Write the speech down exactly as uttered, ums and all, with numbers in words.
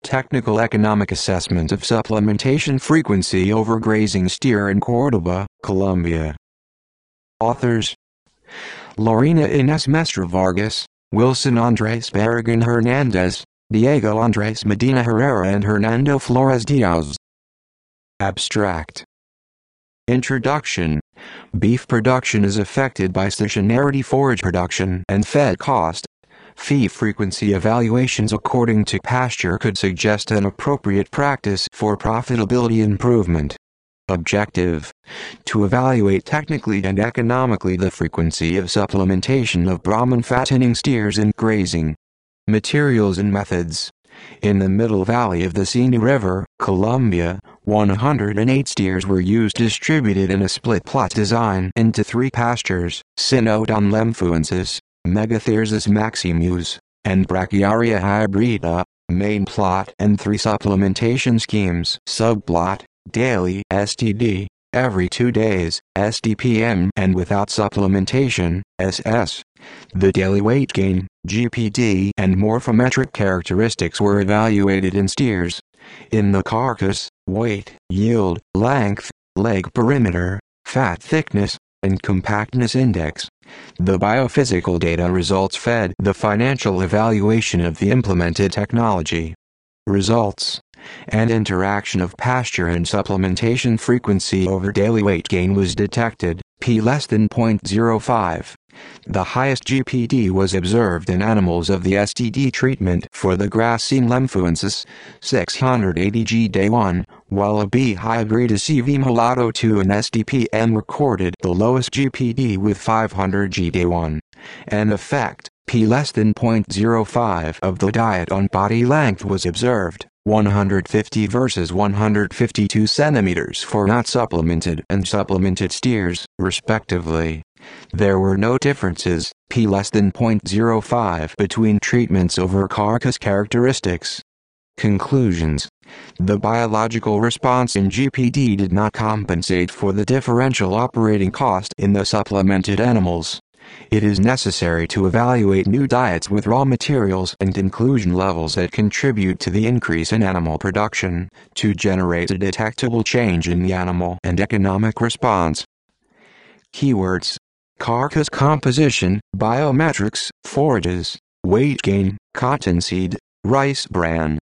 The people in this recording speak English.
technical economic assessment of supplementation frequency over grazing steer in Córdoba, Colombia. Authors: Lorena Inés Mestre Vargas, Wilson Andrés Barragán Hernández, Diego Andrés Medina Herrera and Hernando Flores Diaz. Abstract. Introduction. Beef production is affected by stationarity forage production and fed cost. Feed frequency evaluations according to pasture could suggest an appropriate practice for profitability improvement. Objective: to evaluate technically and economically the frequency of supplementation of Brahman fattening steers in grazing. Materials and methods. In the middle valley of the Cini River, Colombia, one hundred eight steers were used distributed in a split plot design into three pastures, Cynodon lemphuensis, Megathyrsus maximus, and Brachiaria hybrida, main plot, and three supplementation schemes, subplot, daily S T D, every two days, S D P M, and without supplementation, S S. The daily weight gain, G P D, and morphometric characteristics were evaluated in steers. In the carcass, weight, yield, length, leg perimeter, fat thickness, and compactness index. The biophysical data results fed the financial evaluation of the implemented technology. Results. An interaction of pasture and supplementation frequency over daily weight gain was detected, p less than zero point zero five. The highest G P D was observed in animals of the S T D treatment for the Gracine lemphuensis, six hundred eighty G day one, while a B hybrid C V mulatto two and S D P M recorded the lowest G P D with five hundred G day one. An effect, p less than zero point zero five of the diet on body length was observed, one hundred fifty versus one hundred fifty-two centimeters for not supplemented and supplemented steers, respectively. There were no differences, p less than zero point zero five, between treatments over carcass characteristics. Conclusions. The biological response in G P D did not compensate for the differential operating cost in the supplemented animals. It is necessary to evaluate new diets with raw materials and inclusion levels that contribute to the increase in animal production, to generate a detectable change in the animal and economic response. Keywords: carcass composition, biometrics, forages, weight gain, cottonseed, rice bran.